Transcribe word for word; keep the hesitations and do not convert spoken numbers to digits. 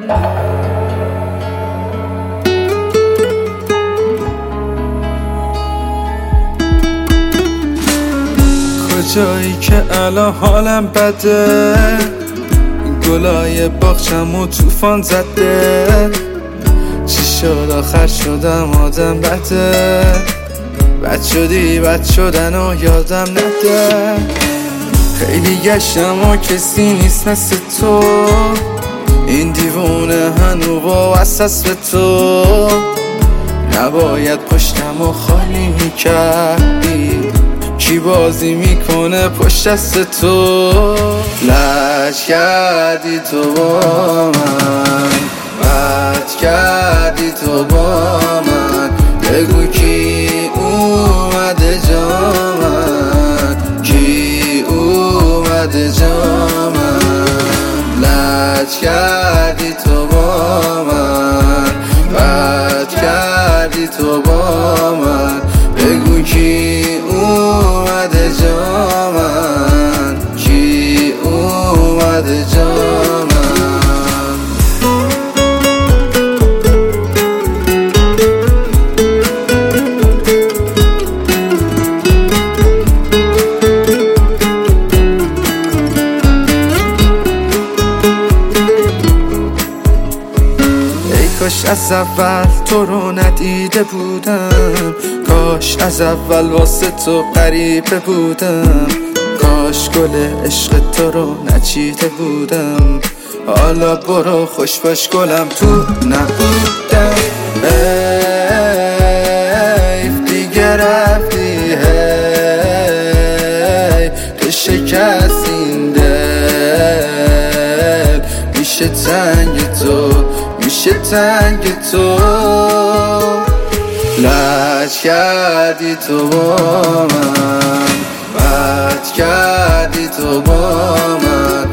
کجایی که الان حالم بده، گلای باغچم و توفان زده، چی شد آخر شدم آدم بده، بد شدی بد شدن و یادم نده. خیلی گشتم و کسی نیست مثل تو، این دیوونه هنو با اساس به تو، نباید پشتم و خالی میکردی، کی بازی میکنه پشت دست تو. لج کردی تو با من، بد کردی تو با من، بگو کی اومده جا من، کی اومده جا من. لج کردی تو با من، بد کردی تو با من، بگو کی اومده جا من، کی اومده جا من. کاش از اول تو رو ندیده بودم، کاش از اول واسه تو غریبه بودم، کاش گل عشق تو رو نچیده بودم. حالا برو خوش باش گلم تو نبودم، حیف دیگه رفتی، هی تو شکست این دل، میشه تنگ تو میشه تنگ تو. لج کردی تو با من، بد کردی تو با من،